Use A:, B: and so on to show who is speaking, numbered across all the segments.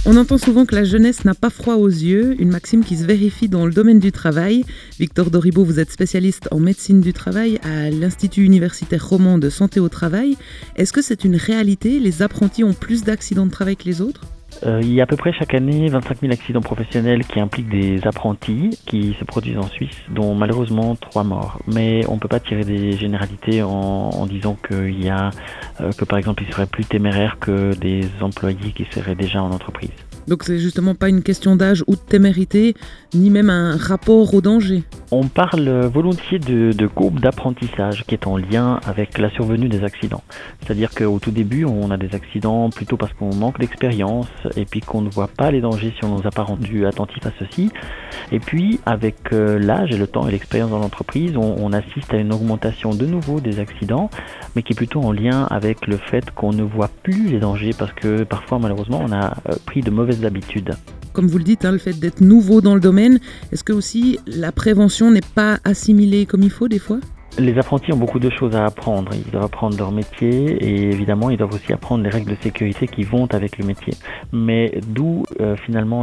A: On entend souvent que la jeunesse n'a pas froid aux yeux, une maxime qui se vérifie dans le domaine du travail. Victor Doribo, vous êtes spécialiste en médecine du travail à l'Institut universitaire roman de santé au travail. Est-ce que c'est une réalité? Les apprentis ont plus d'accidents de travail que les autres?
B: Il y a à peu près chaque année 25 000 accidents professionnels qui impliquent des apprentis qui se produisent en Suisse, dont malheureusement 3 morts. Mais on ne peut pas tirer des généralités en disant qu'il y a, que par exemple il serait plus téméraire que des employés qui seraient déjà en entreprise.
A: Donc c'est justement pas une question d'âge ou de témérité, ni même un rapport au danger.
B: On parle volontiers de courbe d'apprentissage qui est en lien avec la survenue des accidents. C'est-à-dire qu'au tout début, on a des accidents plutôt parce qu'on manque d'expérience et puis qu'on ne voit pas les dangers si on ne nous a pas rendu attentifs à ceci. Et puis avec l'âge et le temps et l'expérience dans l'entreprise, on assiste à une augmentation de nouveau des accidents, mais qui est plutôt en lien avec le fait qu'on ne voit plus les dangers parce que parfois malheureusement on a pris de mauvaises habitudes.
A: Comme vous le dites, le fait d'être nouveau dans le domaine, est-ce que aussi la prévention n'est pas assimilée comme il faut des fois ?
B: Les apprentis ont beaucoup de choses à apprendre. Ils doivent apprendre leur métier et évidemment ils doivent aussi apprendre les règles de sécurité qui vont avec le métier. Mais d'où finalement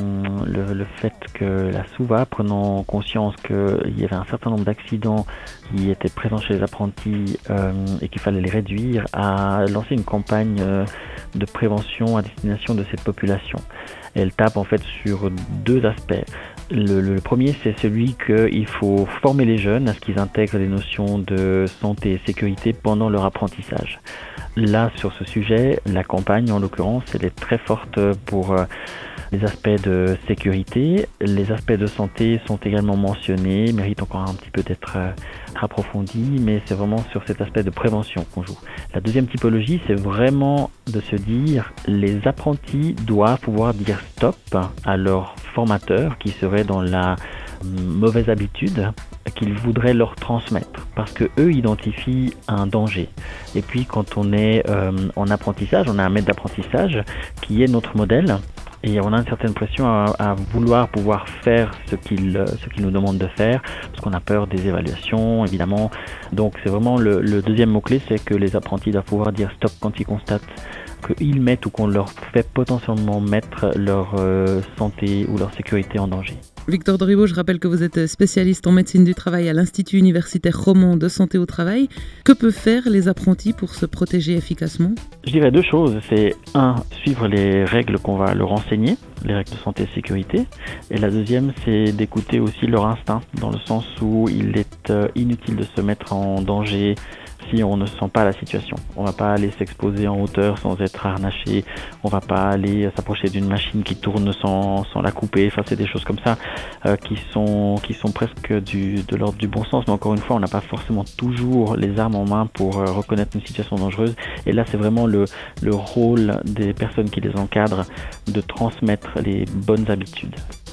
B: le fait que la SUVA, prenant conscience qu'il y avait un certain nombre d'accidents qui étaient présents chez les apprentis et qu'il fallait les réduire, a lancé une campagne de prévention à destination de cette population. Elle tape en fait sur 2 aspects. Le premier, c'est celui qu'il faut former les jeunes à ce qu'ils intègrent les notions de santé et sécurité pendant leur apprentissage. Là, sur ce sujet, la campagne, en l'occurrence, elle est très forte pour les aspects de sécurité. Les aspects de santé sont également mentionnés, méritent encore un petit peu d'être approfondis, mais c'est vraiment sur cet aspect de prévention qu'on joue. La deuxième typologie, c'est vraiment de se dire les apprentis doivent pouvoir dire stop à leur formateur qui serait dans la mauvaise habitude qu'ils voudraient leur transmettre parce que eux identifient un danger. Et puis quand on est en apprentissage, on a un maître d'apprentissage qui est notre modèle et on a une certaine pression à vouloir pouvoir faire ce qu'il nous demande de faire parce qu'on a peur des évaluations évidemment. Donc c'est vraiment le deuxième mot-clé, c'est que les apprentis doivent pouvoir dire stop quand ils constatent qu'ils mettent ou qu'on leur fait potentiellement mettre leur santé ou leur sécurité en danger.
A: Victor Doribo, je rappelle que vous êtes spécialiste en médecine du travail à l'Institut universitaire roman de santé au travail. Que peuvent faire les apprentis pour se protéger efficacement ?
B: Je dirais 2 choses. C'est 1, suivre les règles qu'on va leur enseigner, les règles de santé et sécurité. Et la deuxième, c'est d'écouter aussi leur instinct, dans le sens où il est inutile de se mettre en danger si on ne sent pas la situation. On va pas aller s'exposer en hauteur sans être harnaché, on va pas aller s'approcher d'une machine qui tourne sans la couper, enfin c'est des choses comme ça qui sont presque de l'ordre du bon sens, mais encore une fois on n'a pas forcément toujours les armes en main pour reconnaître une situation dangereuse, et là c'est vraiment le rôle des personnes qui les encadrent de transmettre les bonnes habitudes.